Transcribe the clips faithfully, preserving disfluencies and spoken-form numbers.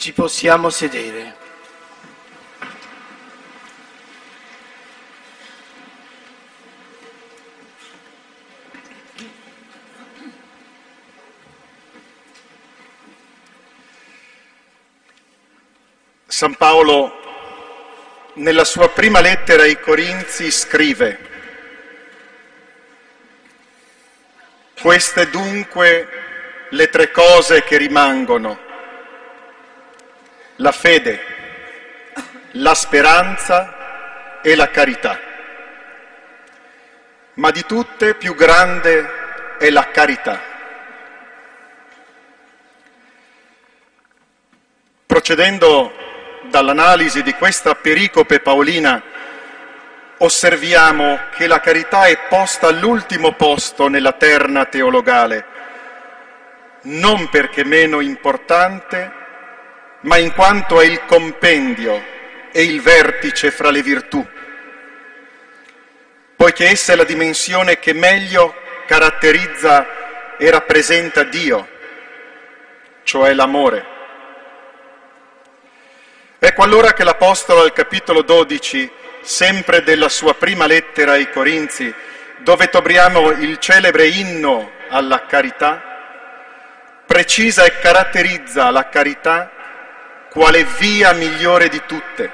Ci possiamo sedere. San Paolo, nella sua prima lettera ai Corinzi, scrive: queste dunque le tre cose che rimangono: la fede, la speranza e la carità. Ma di tutte più grande è la carità. Procedendo dall'analisi di questa pericope paolina, osserviamo che la carità è posta all'ultimo posto nella terna teologale, non perché meno importante, ma in quanto è il compendio e il vertice fra le virtù, poiché essa è la dimensione che meglio caratterizza e rappresenta Dio, cioè l'amore. Ecco allora che l'Apostolo al capitolo dodici, sempre della sua prima lettera ai Corinzi, dove troviamo il celebre inno alla carità, precisa e caratterizza la carità quale via migliore di tutte,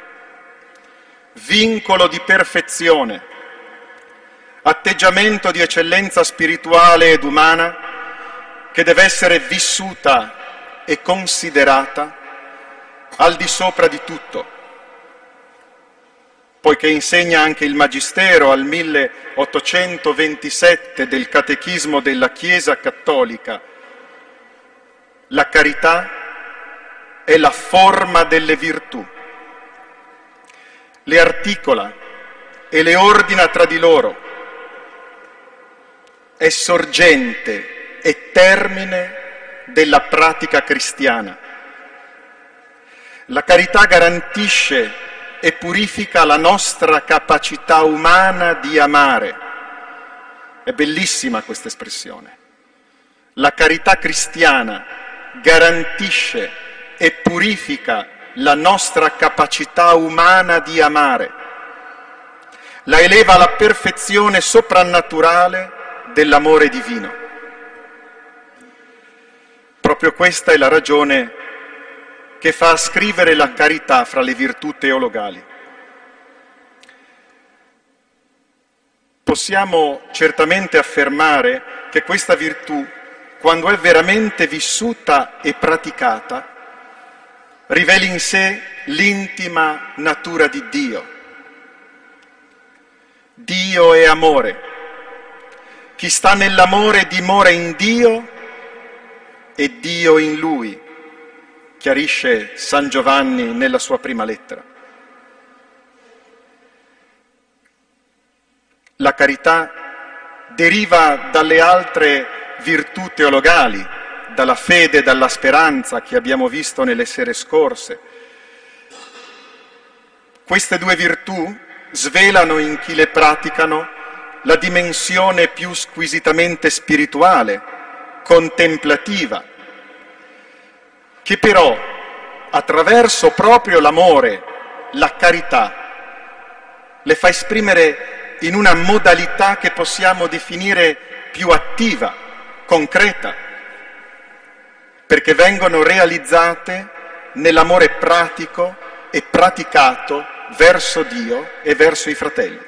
vincolo di perfezione, atteggiamento di eccellenza spirituale ed umana che deve essere vissuta e considerata al di sopra di tutto, poiché insegna anche il Magistero al milleottocentoventisette del Catechismo della Chiesa Cattolica: la carità è la forma delle virtù, le articola e le ordina tra di loro, è sorgente e termine della pratica cristiana. La carità garantisce e purifica la nostra capacità umana di amare. È bellissima questa espressione. La carità cristiana garantisce e purifica la nostra capacità umana di amare. La eleva alla perfezione soprannaturale dell'amore divino. Proprio questa è la ragione che fa scrivere la carità fra le virtù teologali. Possiamo certamente affermare che questa virtù, quando è veramente vissuta e praticata, riveli in sé l'intima natura di Dio. Dio è amore. Chi sta nell'amore dimora in Dio e Dio in Lui, chiarisce San Giovanni nella sua prima lettera. La carità deriva dalle altre virtù teologali, dalla fede e dalla speranza che abbiamo visto nelle sere scorse. Queste due virtù svelano in chi le praticano la dimensione più squisitamente spirituale, contemplativa, che però attraverso proprio l'amore, la carità, le fa esprimere in una modalità che possiamo definire più attiva, concreta, perché vengono realizzate nell'amore pratico e praticato verso Dio e verso i fratelli.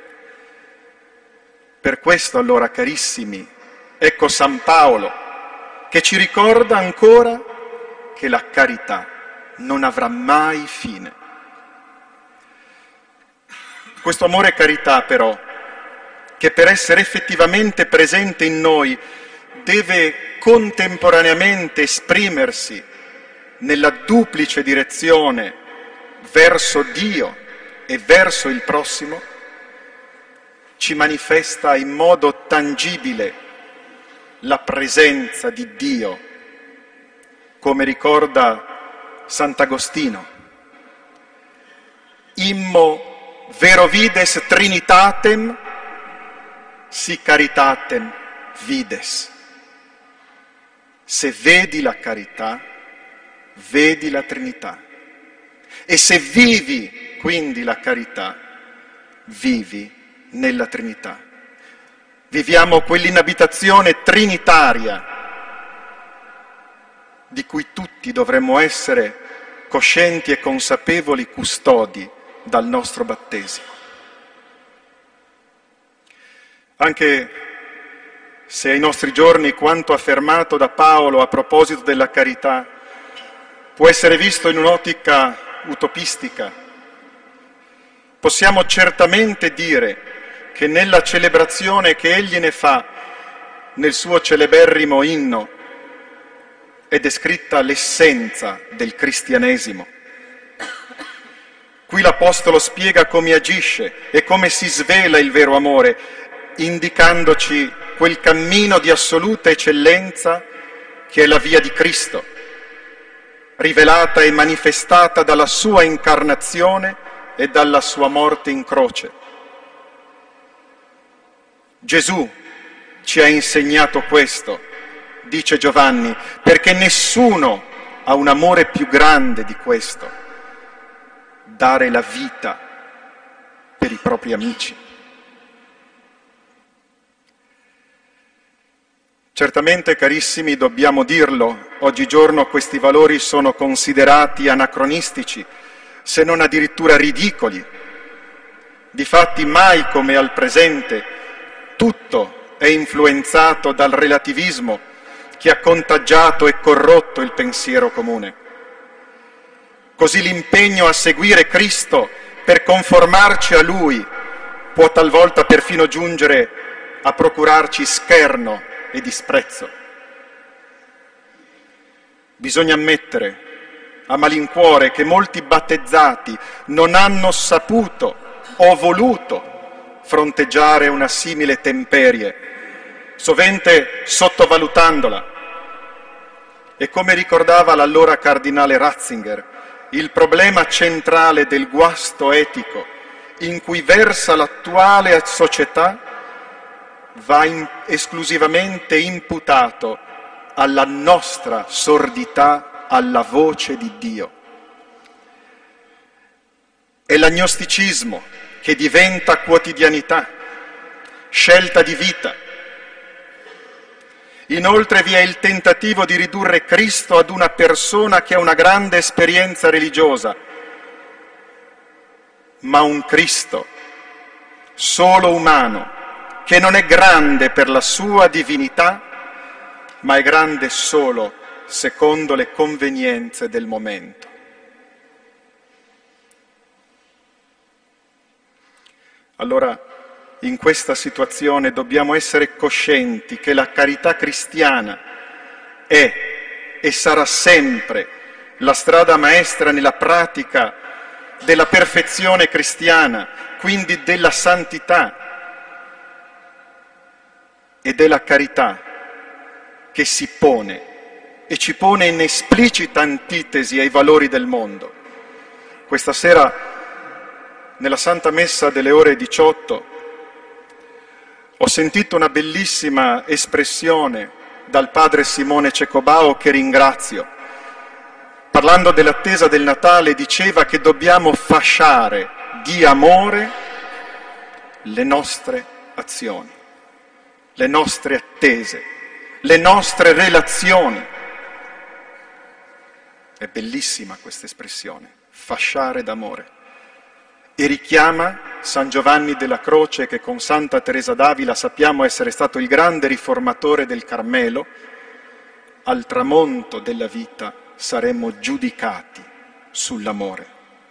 Per questo allora, carissimi, ecco San Paolo che ci ricorda ancora che la carità non avrà mai fine. Questo amore carità, però, che per essere effettivamente presente in noi deve contemporaneamente esprimersi nella duplice direzione verso Dio e verso il prossimo, ci manifesta in modo tangibile la presenza di Dio, come ricorda Sant'Agostino. Immo vero vides trinitatem, si caritatem vides. Se vedi la carità, vedi la Trinità. E se vivi quindi la carità, vivi nella Trinità. Viviamo quell'inabitazione trinitaria di cui tutti dovremmo essere coscienti e consapevoli custodi dal nostro battesimo. Anche se ai nostri giorni quanto affermato da Paolo a proposito della carità può essere visto in un'ottica utopistica, possiamo certamente dire che nella celebrazione che egli ne fa nel suo celeberrimo inno è descritta l'essenza del cristianesimo. Qui l'Apostolo spiega come agisce e come si svela il vero amore, indicandoci quel cammino di assoluta eccellenza che è la via di Cristo, rivelata e manifestata dalla sua incarnazione e dalla sua morte in croce. Gesù ci ha insegnato questo, dice Giovanni, perché nessuno ha un amore più grande di questo, dare la vita per i propri amici. Certamente, carissimi, dobbiamo dirlo, oggigiorno questi valori sono considerati anacronistici, se non addirittura ridicoli. Difatti mai come al presente tutto è influenzato dal relativismo che ha contagiato e corrotto il pensiero comune. Così l'impegno a seguire Cristo per conformarci a Lui può talvolta perfino giungere a procurarci scherno e disprezzo. Bisogna ammettere a malincuore che molti battezzati non hanno saputo o voluto fronteggiare una simile temperie, sovente sottovalutandola. E come ricordava l'allora cardinale Ratzinger, il problema centrale del guasto etico in cui versa l'attuale società va in, esclusivamente imputato alla nostra sordità alla voce di Dio. È l'agnosticismo che diventa quotidianità, scelta di vita. Inoltre vi è il tentativo di ridurre Cristo ad una persona che ha una grande esperienza religiosa, ma un Cristo solo umano, che non è grande per la sua divinità, ma è grande solo secondo le convenienze del momento. Allora, in questa situazione dobbiamo essere coscienti che la carità cristiana è e sarà sempre la strada maestra nella pratica della perfezione cristiana, quindi della santità, ed è la carità che si pone e ci pone in esplicita antitesi ai valori del mondo. Questa sera, nella Santa Messa delle ore diciotto, ho sentito una bellissima espressione dal padre Simone Cecobao, che ringrazio. Parlando dell'attesa del Natale, diceva che dobbiamo fasciare di amore le nostre azioni, le nostre attese, le nostre relazioni. È bellissima questa espressione, fasciare d'amore. E richiama San Giovanni della Croce, che con Santa Teresa d'Avila sappiamo essere stato il grande riformatore del Carmelo: al tramonto della vita saremmo giudicati sull'amore.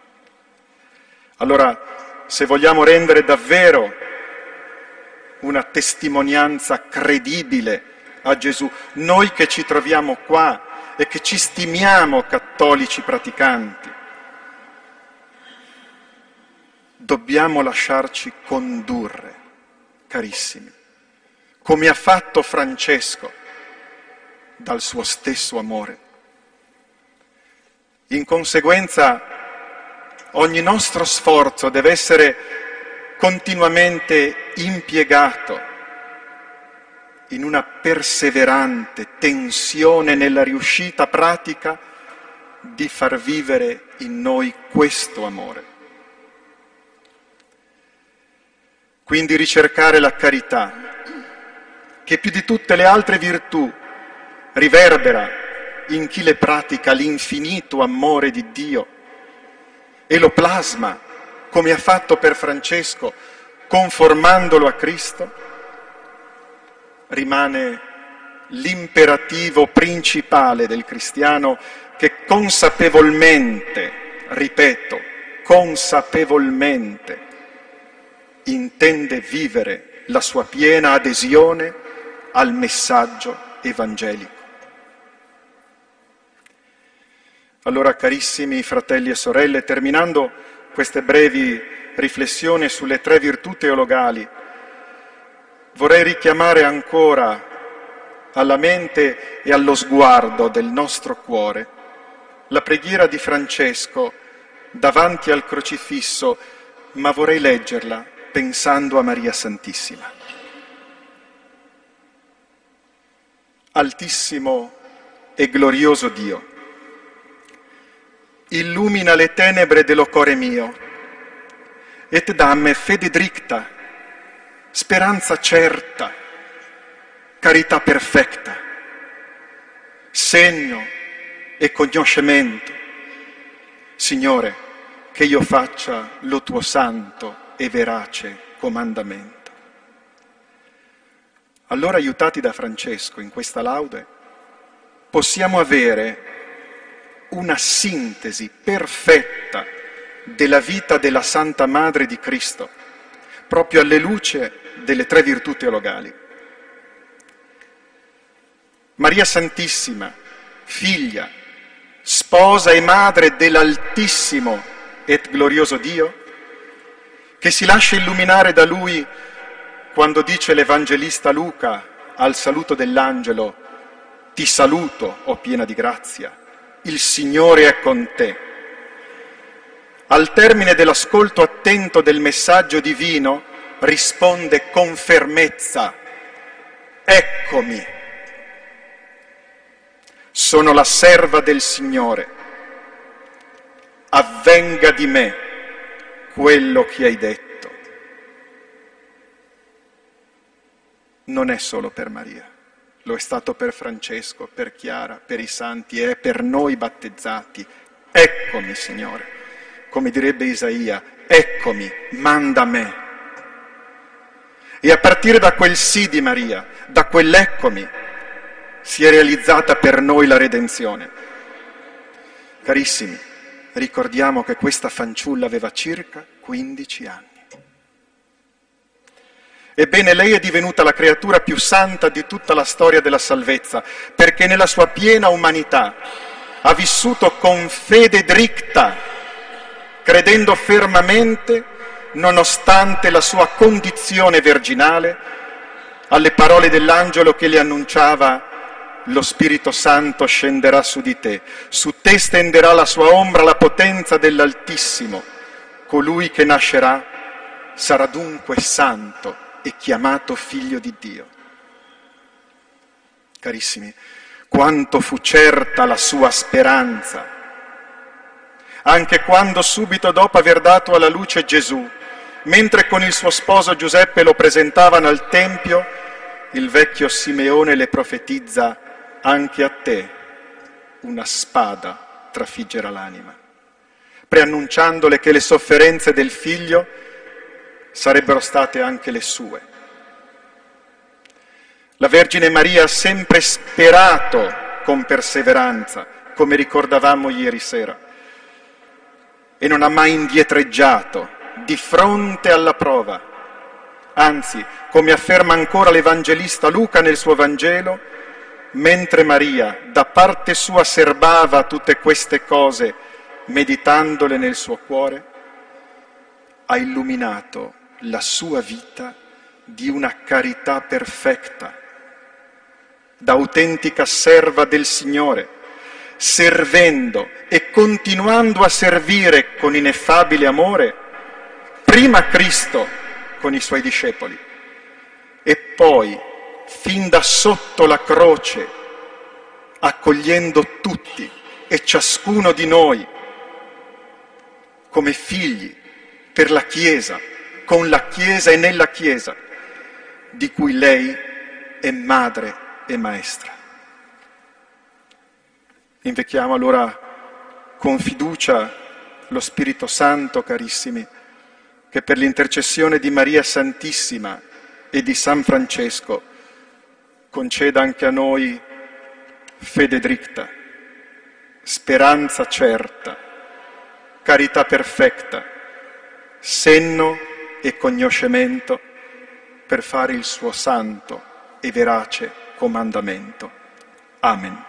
Allora, se vogliamo rendere davvero una testimonianza credibile a Gesù, noi che ci troviamo qua e che ci stimiamo cattolici praticanti, dobbiamo lasciarci condurre, carissimi, come ha fatto Francesco, dal suo stesso amore. In conseguenza, ogni nostro sforzo deve essere continuamente impiegato in una perseverante tensione nella riuscita pratica di far vivere in noi questo amore. Quindi ricercare la carità, che più di tutte le altre virtù riverbera in chi le pratica l'infinito amore di Dio e lo plasma, come ha fatto per Francesco, conformandolo a Cristo, rimane l'imperativo principale del cristiano che consapevolmente, ripeto, consapevolmente intende vivere la sua piena adesione al messaggio evangelico. Allora, carissimi fratelli e sorelle, terminando queste brevi riflessioni sulle tre virtù teologali, vorrei richiamare ancora alla mente e allo sguardo del nostro cuore la preghiera di Francesco davanti al crocifisso, ma vorrei leggerla pensando a Maria Santissima. Altissimo e glorioso Dio, illumina le tenebre dello core mio, et damme fede dricta, speranza certa, carità perfetta, segno e conoscimento. Signore, che io faccia lo tuo santo e verace comandamento. Allora, aiutati da Francesco in questa laude, possiamo avere una sintesi perfetta della vita della Santa Madre di Cristo, proprio alle luce delle tre virtù teologali. Maria Santissima, figlia, sposa e madre dell'Altissimo et glorioso Dio, che si lascia illuminare da Lui quando dice l'Evangelista Luca al saluto dell'angelo: ti saluto, o piena di grazia, il Signore è con te. Al termine dell'ascolto attento del messaggio divino risponde con fermezza: eccomi, sono la serva del Signore, avvenga di me quello che hai detto. Non è solo per Maria, lo è stato per Francesco, per Chiara, per i santi e è per noi battezzati. Eccomi, Signore, come direbbe Isaia, eccomi, manda me. E a partire da quel sì di Maria, da quell'eccomi, si è realizzata per noi la redenzione. Carissimi, ricordiamo che questa fanciulla aveva circa quindici anni. Ebbene, lei è divenuta la creatura più santa di tutta la storia della salvezza, perché nella sua piena umanità ha vissuto con fede dricta, credendo fermamente, nonostante la sua condizione virginale, alle parole dell'angelo che le annunciava: lo Spirito Santo scenderà su di te, su te stenderà la sua ombra la potenza dell'Altissimo, colui che nascerà sarà dunque santo e chiamato figlio di Dio. Carissimi, quanto fu certa la sua speranza, anche quando subito dopo aver dato alla luce Gesù, mentre con il suo sposo Giuseppe lo presentavano al Tempio, il vecchio Simeone le profetizza: anche a te una spada trafiggerà l'anima, preannunciandole che le sofferenze del figlio sarebbero state anche le sue. La Vergine Maria ha sempre sperato con perseveranza, come ricordavamo ieri sera, e non ha mai indietreggiato di fronte alla prova. Anzi, come afferma ancora l'Evangelista Luca nel suo Vangelo, mentre Maria da parte sua serbava tutte queste cose, meditandole nel suo cuore, ha illuminato la sua vita di una carità perfetta, da autentica serva del Signore, servendo e continuando a servire con ineffabile amore, prima Cristo con i suoi discepoli e poi, fin da sotto la croce, accogliendo tutti e ciascuno di noi come figli per la Chiesa, con la Chiesa e nella Chiesa, di cui lei è madre e maestra. Invochiamo allora con fiducia lo Spirito Santo, carissimi, che per l'intercessione di Maria Santissima e di San Francesco conceda anche a noi fede dritta, speranza certa, carità perfetta, senno e cognoscimento per fare il suo santo e verace comandamento. Amen.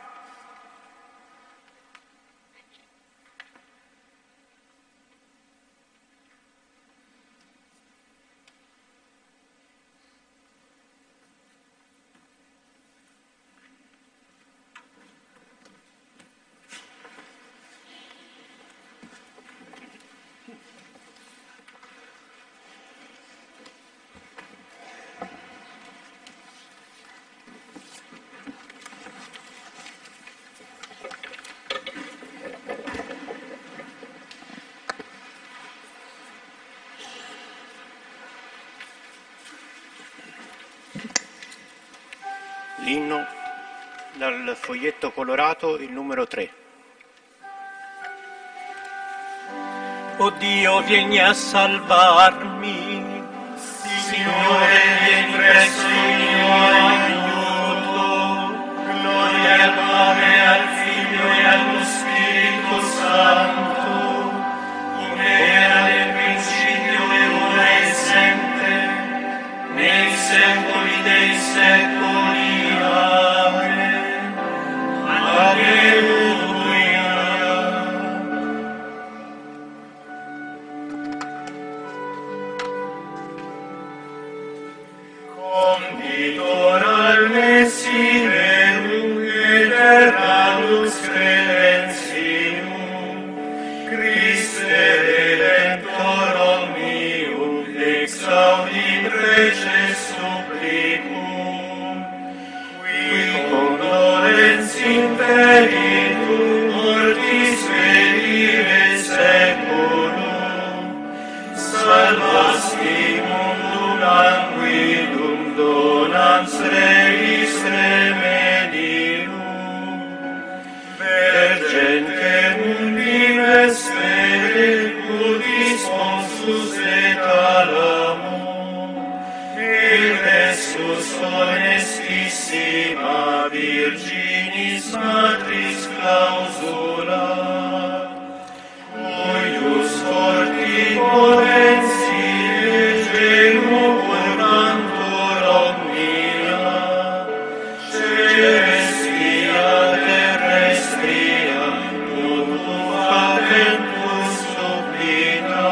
L'inno dal foglietto colorato, il numero tre. O Dio, vieni a salvarmi, Signore, vieni presso il mio aiuto. Gloria al Padre, al Figlio e allo Spirito Santo, come era nel principio e ora e sempre, nei secoli dei secoli. Amen. Alleluia. Conditor al Messiverum eterna lux credentium, Christe Redemptor omnium, exaudi preces supplicum, qui condolens imperitum mortis venire seculum, salvasti mundum languidum, donans reis remedium, vergente mundi vespere, pudis consus et alamo, Jesús honestissima Virginis Matris clausula, cuius forti potentiae gemur cantor omnia, celestia terrestria, tutu facentus supplica,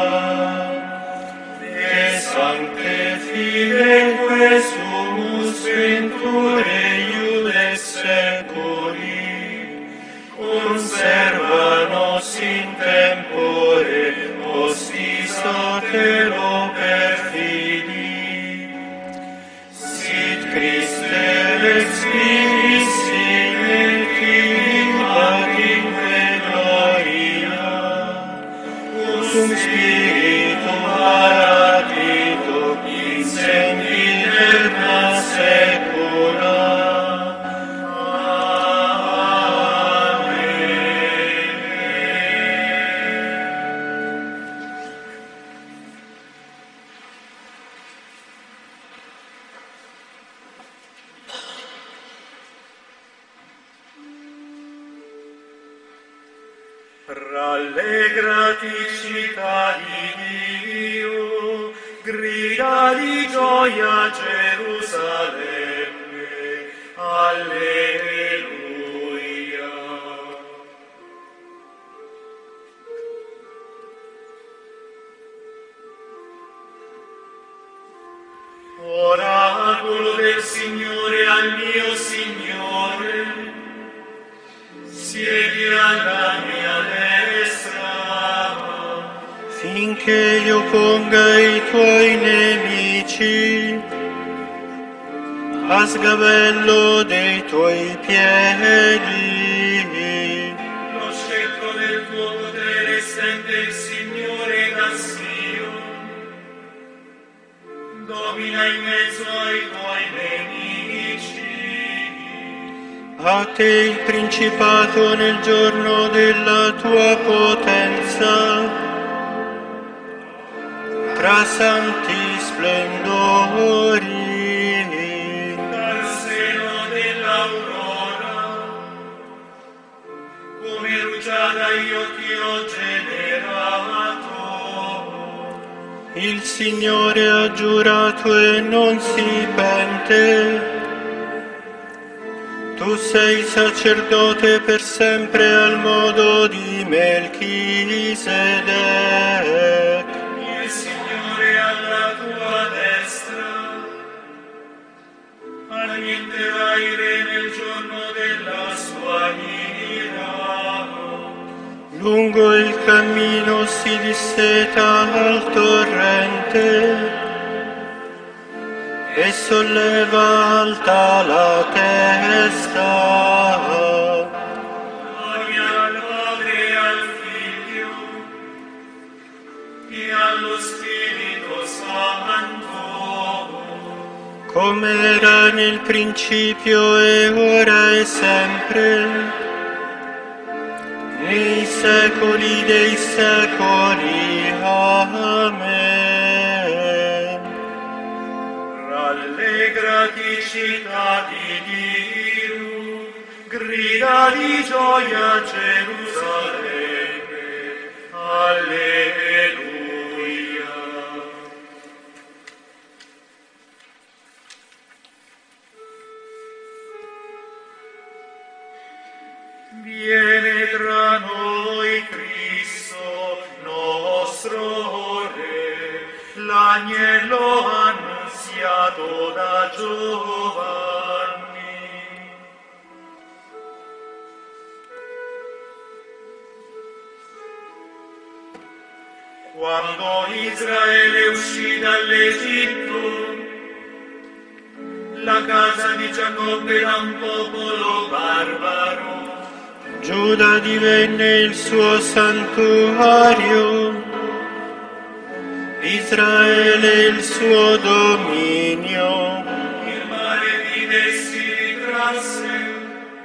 de sancte fideque sumus venture iudex seculi, conserva nos in tempore postis atero perfidi. Sit Christe lex vivissime, qui ad inque gloria, cum spiritum paratito, in sempiterna secula. Rallegrati città di Dio, grida di gioia Gerusalemme, alleluia. Oracolo del Signore al mio Signore, siedi alla mia destra, finché io ponga i tuoi nemici a sgabello dei tuoi piedi. te il principato nel giorno della tua potenza, tra santi splendori. Dal seno dell'aurora, come rugiada io ti ho generato. Il Signore ha giurato e non si pente. Tu sei sacerdote per sempre al modo di Melchisedec. Il Signore alla tua destra annienterà il re nel giorno della sua ira. Lungo il cammino si disseta al torrente e solleva alta la testa. Gloria al Padre e al Figlio e allo Spirito Santo, come era nel principio e ora e sempre, nei secoli dei secoli. Amen. Rallegrati città di Dio, grida di gioia Gerusalemme. Alleluia. Viene tra noi Cristo, nostro Re, l'agnello annunziato da Giovanni. Quando Israele uscì dall'Egitto, la casa di Giacobbe era un popolo barbaro. Giuda divenne il suo santuario, Israele il suo dominio. Il mare di essi ritrasse,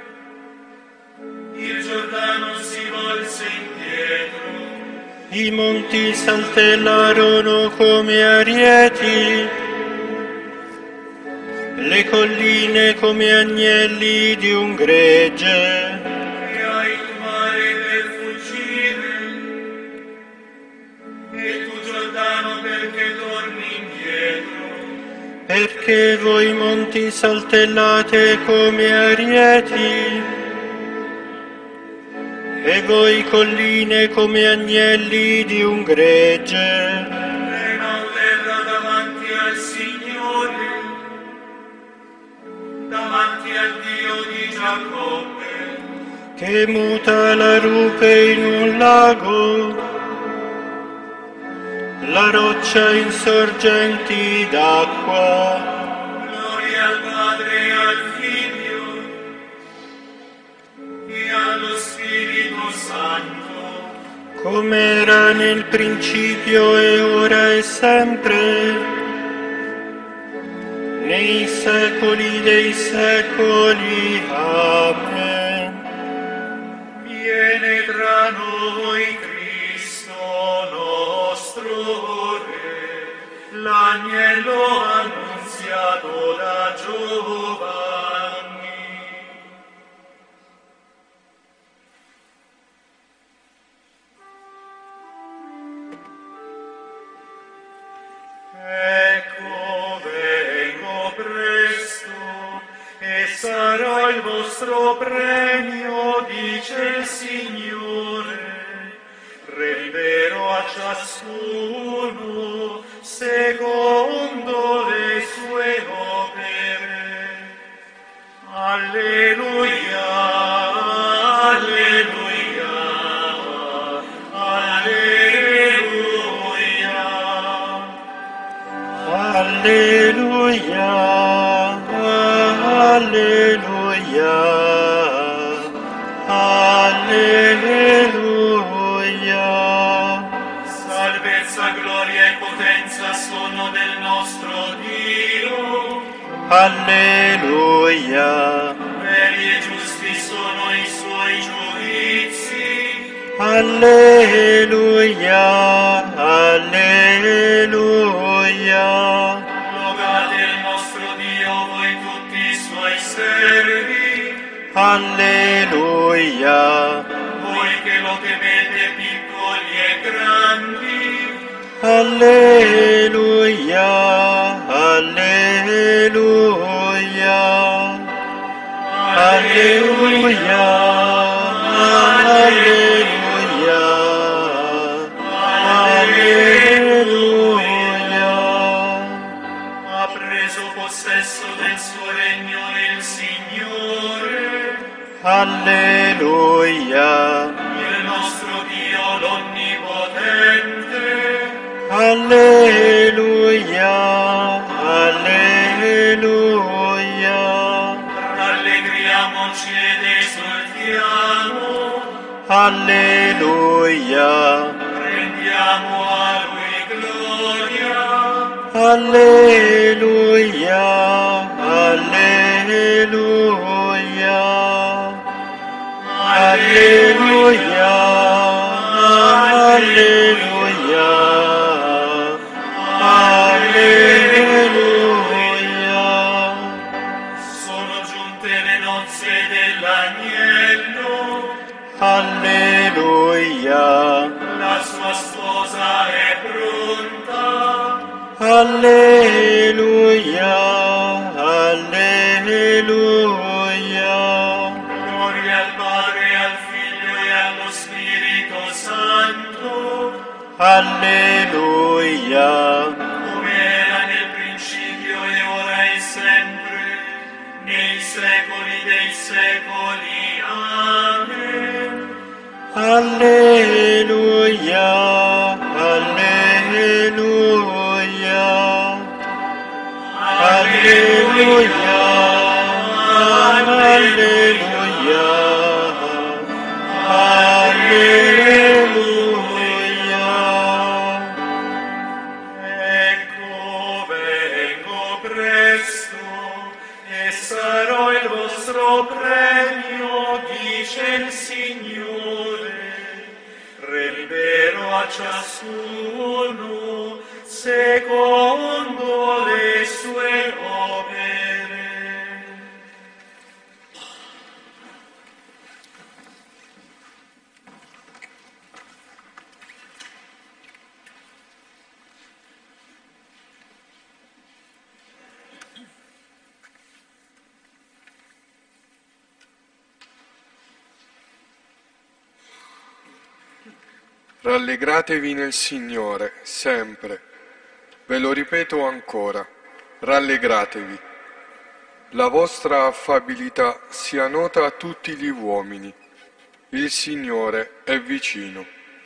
il Giordano si volse indietro. I monti saltellarono come arieti, le colline come agnelli di un gregge. E hai tu mare per fuggire, e tu Giordano perché torni indietro. Perché voi monti saltellate come arieti, e voi colline come agnelli di un gregge. Trema o terra davanti al Signore, davanti al Dio di Giacobbe, che muta la rupe in un lago, la roccia in sorgenti d'acqua. gloria al Padre e al Figlio e allo Spirito Santo, come era nel principio e ora e sempre, nei secoli dei secoli. Amen. viene tra noi Cristo nostro Re, l'agnello annunziato da Giovanni. Ecco, vengo presto, e sarà il vostro premio, dice il Signore. Renderò a ciascuno secondo le sue opere. Alleluia, alleluia, alleluia. Alleluia, alleluia, alleluia. Salvezza, gloria e potenza sono del nostro Dio. Alleluia. Veri e giusti sono Alleluia, alleluia. Lodate il nostro Dio, voi tutti i suoi servi, Alleluia, voi che lo temete piccoli e grandi. alleluia, alleluia, alleluia, alleluia, alleluia. Ha preso possesso del suo regno il Signore, Alleluia, il nostro Dio l'Onnipotente. alleluia, alleluia, Rallegriamoci ed esultiamo, alleluia, rendiamo a Lui gloria. alleluia, alleluia, alleluia, alleluia, alleluia. Sono giunte le nozze dell'agnello, Alleluia, la sua sposa è pronta. alleluia, alleluia, Gloria al Padre, al Figlio e allo Spirito Santo, alleluia, come era nel principio e ora e sempre, nei secoli dei secoli. Amen. alleluia, alleluia, alleluia, alleluia, alleluia. Ecco, vengo presto e sarò il vostro premio, dice il Signore. Renderò a ciascuno secondo le sue opere. Rallegratevi nel Signore, sempre. Ve lo ripeto ancora, rallegratevi. La vostra affabilità sia nota a tutti gli uomini. Il Signore è vicino.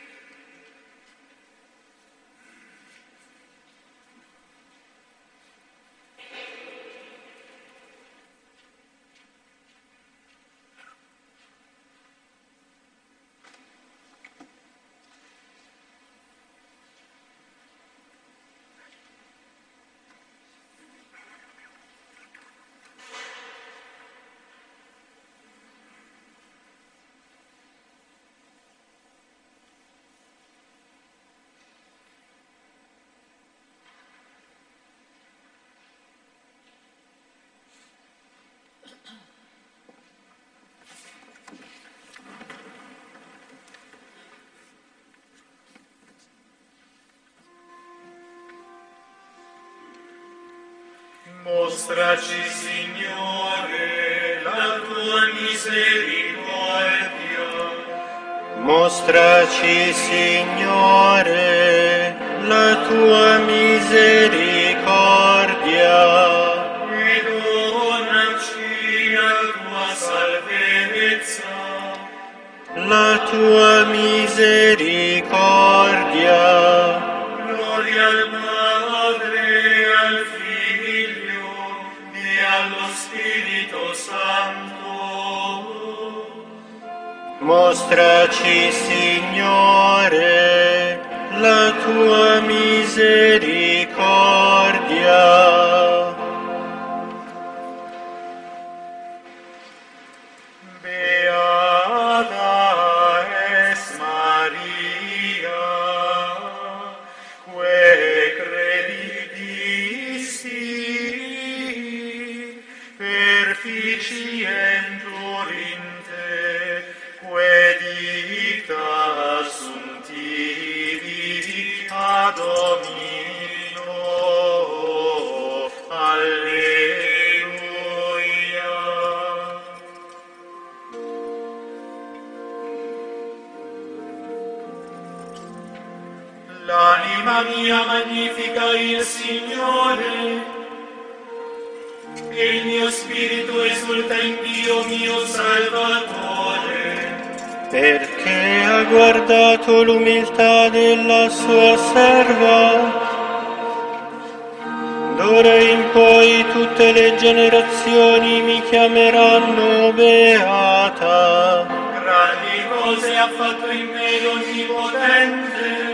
Mostraci, Signore, la tua misericordia. Mostraci, Signore, la tua misericordia. E donaci la tua salvezza. La tua misericordia. Gloria al Padre, al Figlio e allo Spirito Santo. Mostraci, Signore, la tua misericordia. Beata es Maria. Anima mia magnifica il Signore, e il mio spirito esulta in Dio mio Salvatore, perché ha guardato l'umiltà della sua serva. D'ora in poi tutte le generazioni mi chiameranno beata. Grandi cose ha fatto in me l'Onnipotente,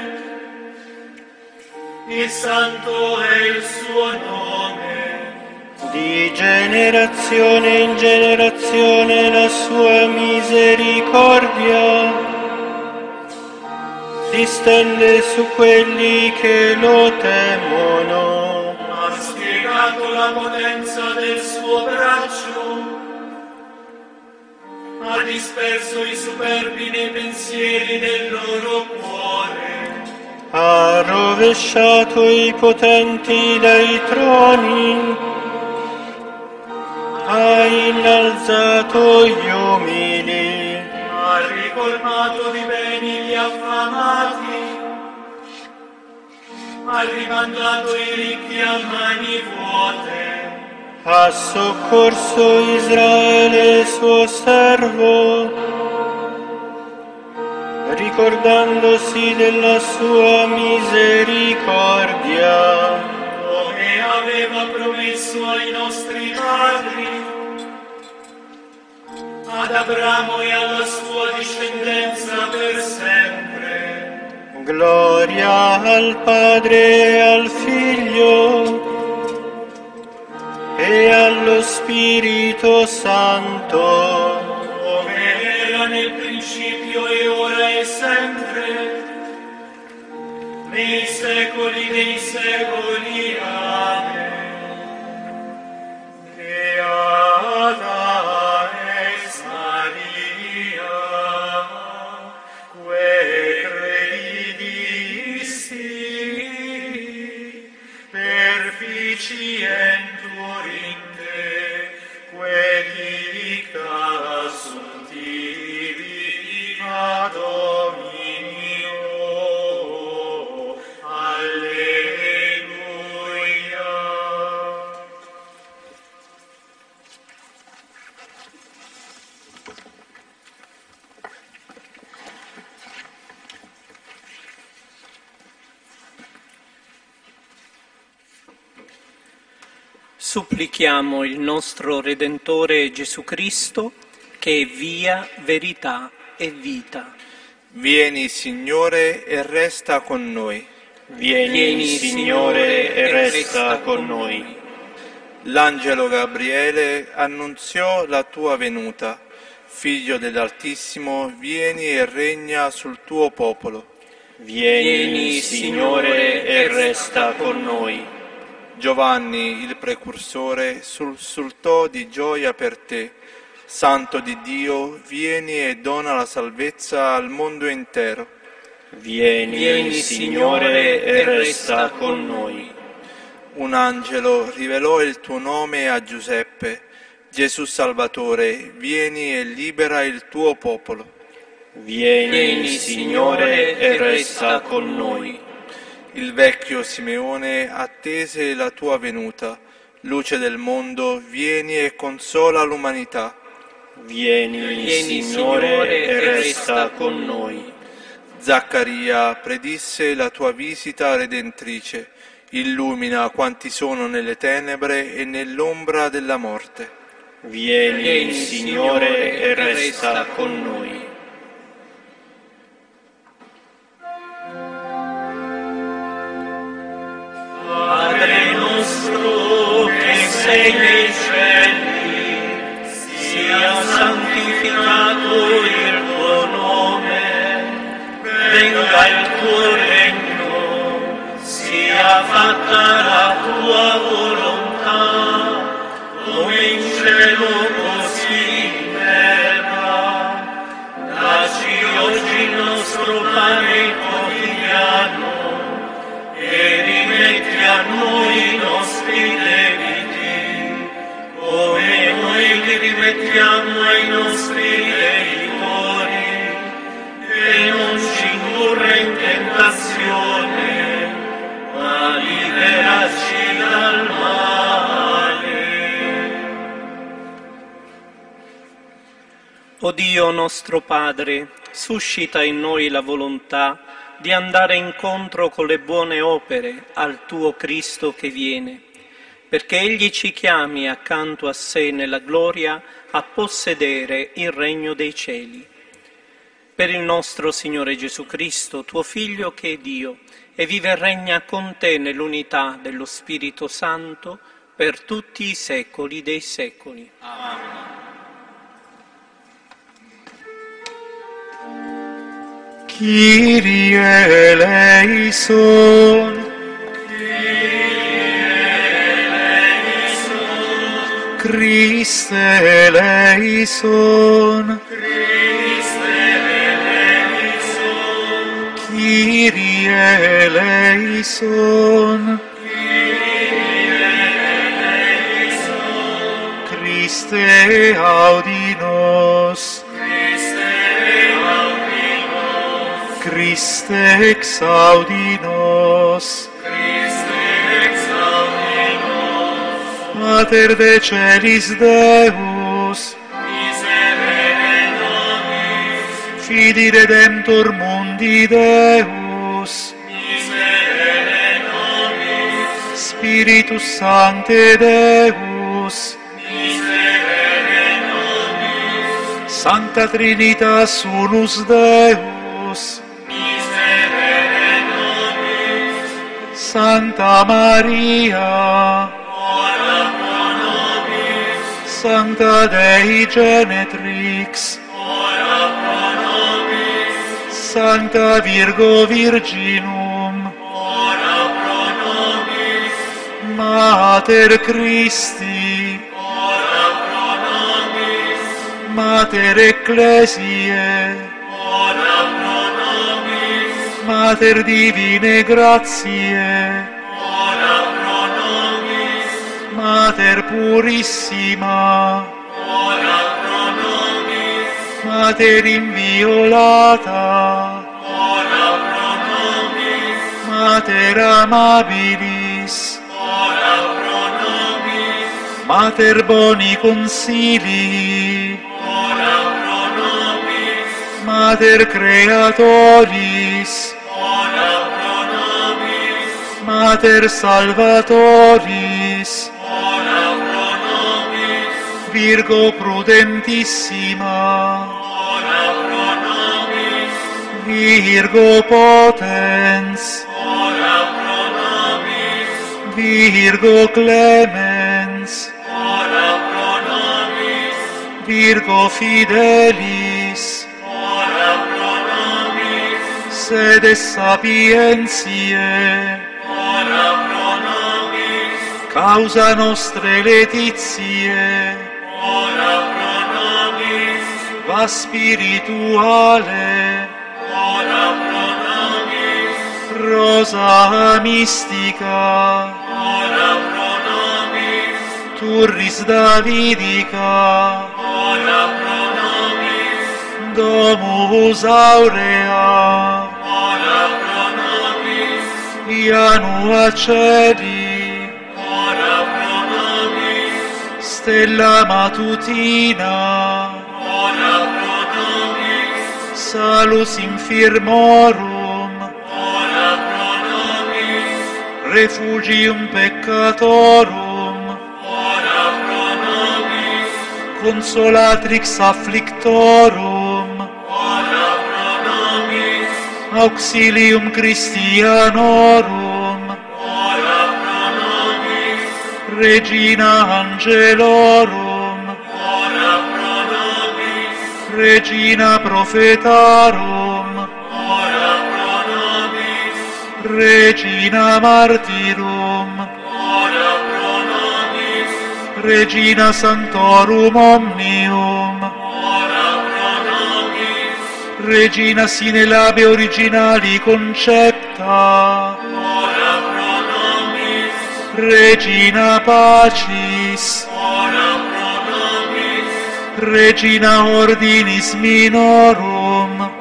e santo è il suo nome. Di generazione in generazione la sua misericordia si stende su quelli che lo temono. Ha spiegato la potenza del suo braccio, ha disperso i superbi nei pensieri del loro cuore. Ha rovesciato i potenti dai troni, ha innalzato gli umili, Ha ricolmato di beni gli affamati, ha rimandato i ricchi a mani vuote. ha soccorso Israele suo servo, ricordandosi della sua misericordia, Come aveva promesso ai nostri padri, ad Abramo e alla sua discendenza per sempre. gloria al Padre e al Figlio e allo Spirito Santo, Come era nel principio e ora e sempre, nei secoli dei secoli. Amen. Beata es Maria, que credidisti, perficientur in te, que dicta sunt tibi ad Dominio. Alleluia. Supplichiamo il nostro Redentore Gesù Cristo, che è via, verità e vita. Vieni, Signore, e resta con noi. Vieni, Vieni, Signore, e resta con noi. L'angelo Gabriele annunziò la tua venuta. Figlio dell'Altissimo, vieni e regna sul tuo popolo. Vieni, Signore, e resta con noi. Giovanni, il precursore, sussultò di gioia per te. Santo di Dio, vieni e dona la salvezza al mondo intero. Vieni, Vieni, Signore, e resta con noi. Un angelo rivelò il tuo nome a Giuseppe. Gesù Salvatore, vieni e libera il tuo popolo. Vieni, Vieni, Signore, e resta con noi. Il vecchio Simeone attese la tua venuta. Luce del mondo, vieni e consola l'umanità. Vieni, Vieni, Signore, e resta con noi. Zaccaria predisse la tua visita redentrice. Illumina quanti sono nelle tenebre e nell'ombra della morte. Vieni, Vieni, Signore, e resta con noi. Padre nostro che sei nei cieli, sia santificato il tuo nome, venga il tuo regno, sia fatta la tua volontà, come in cielo così in terra. Dacci oggi il nostro pane quotidiano, e rimetti a noi i nostri debiti, come noi li rimettiamo ai nostri debitori, e non ci indurre in tentazione, Dio nostro Padre, suscita in noi la volontà di andare incontro con le buone opere al tuo Cristo che viene, perché Egli ci chiami accanto a sé nella gloria a possedere il regno dei cieli. Per il nostro Signore Gesù Cristo, tuo Figlio che è Dio, e vive e regna con te nell'unità dello Spirito Santo per tutti i secoli dei secoli. Amen. Kyrie eleison, Christe eleison, Kyrie eleison, Christe audi nos, Christe exaudi nos, Mater de celis Deus, Fidi Redemptor mundi Deus, Spiritus Sancte Deus, Sancta Trinitas unus Deus, Santa Maria, Sancta Dei Genetrix, Sancta Virgo Virginum, Mater Christi, Mater Ecclesiae, Mater Divine Gratiae, Mater Purissima, Mater Inviolata, Mater Amabilis, Mater Boni Consilii, Mater Creatoris, Mater Salvatoris, Virgo Prudentissima, Virgo Potens, Virgo Clemens, Virgo Fidelis, Sede Sapientiae, Causa nostre letitiae, Va spirituale, Rosa mystica, Turris Davidica, Domus Aurea, Ianua Celi, Stella Matutina, Salus Infirmorum, Refugium Peccatorum, Consolatrix Afflictorum, Auxilium Christianorum, Regina Angelorum, Regina Prophetarum, Regina Martyrum, Regina Sanctorum Omnium, Regina sine labe originali concepta, Regina Pacis, Regina Ordinis Minorum,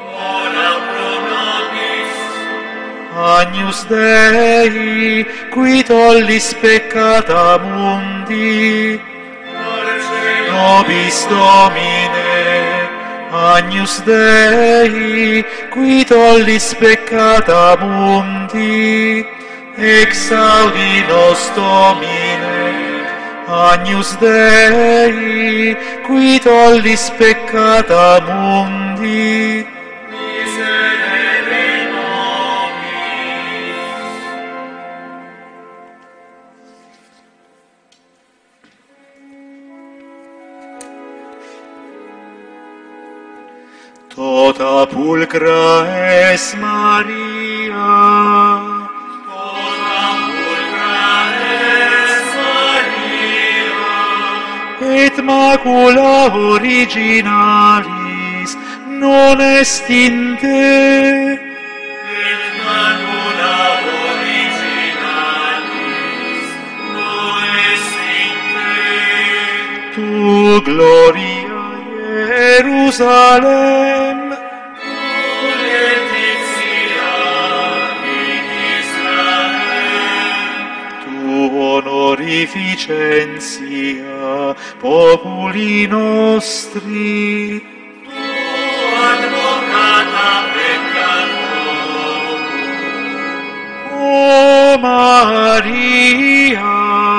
Agnus Dei, qui tollis peccata mundi, nobis Domine, Agnus Dei, qui tollis peccata mundi, exaudi nos Domine. Agnus Dei, qui tollis peccata mundi, miserere nobis. Tota pulcra es Maria, tota pulcra es Maria, et macula originalis non est in te, et macula originalis non est in te. Tu gloria Jerusalem, tu letizia in Israel, tu honorificentia populi nostri, tu advocata peccator. O Maria,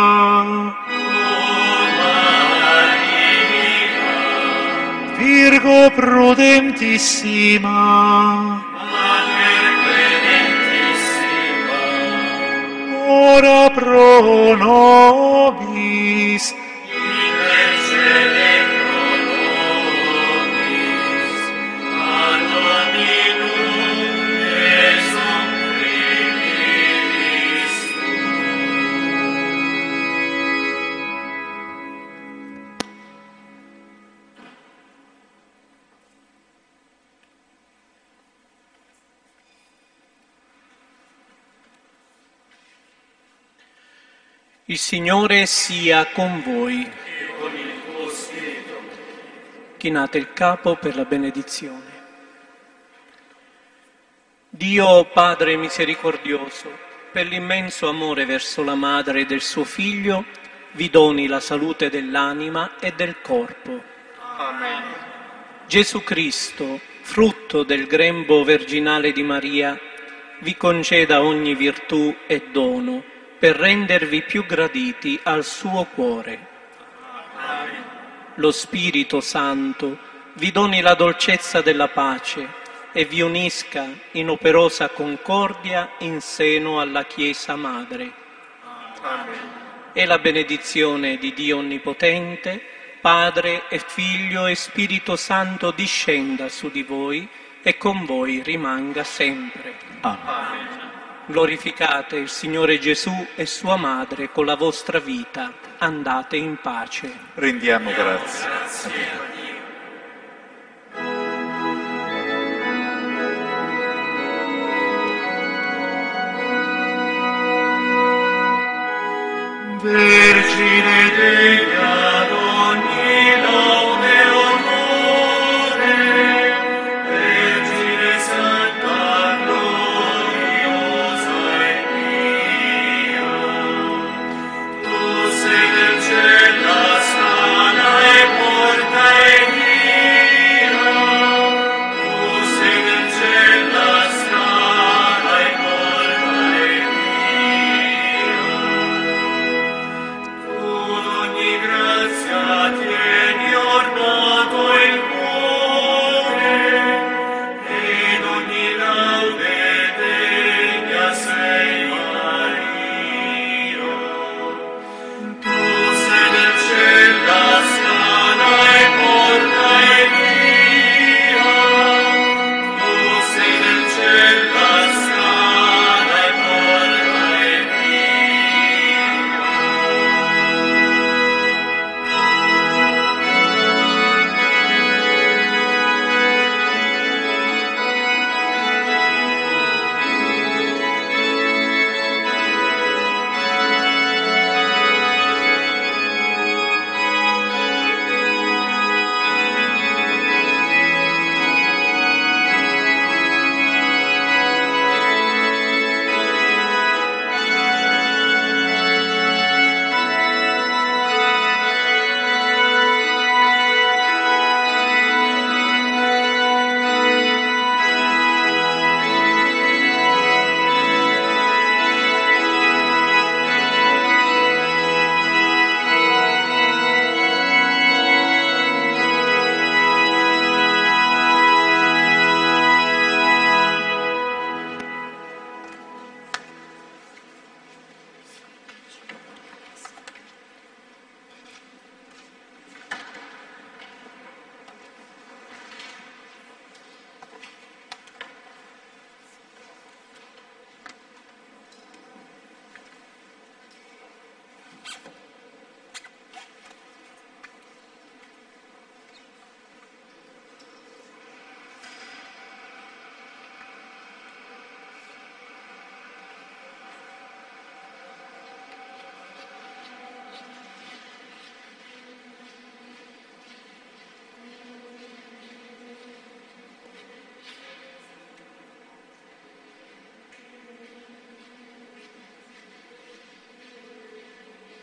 Virgo prudentissima, Mater clementissima, ora pro nobis, intercede pro nobis, ad Dominum Jesum Christum. Il Signore sia con voi. E con il tuo spirito. Chinate il capo per la benedizione. Dio Padre misericordioso, per l'immenso amore verso la madre del suo Figlio, vi doni la salute dell'anima e del corpo. Amen. Gesù Cristo, frutto del grembo virginale di Maria, vi conceda ogni virtù e dono per rendervi più graditi al suo cuore. Amen. Lo Spirito Santo vi doni la dolcezza della pace e vi unisca in operosa concordia in seno alla Chiesa Madre. Amen. E la benedizione di Dio Onnipotente, Padre e Figlio e Spirito Santo discenda su di voi e con voi rimanga sempre. Amen. Glorificate il Signore Gesù e sua Madre con la vostra vita. Andate in pace. Rendiamo grazie. Vergine degli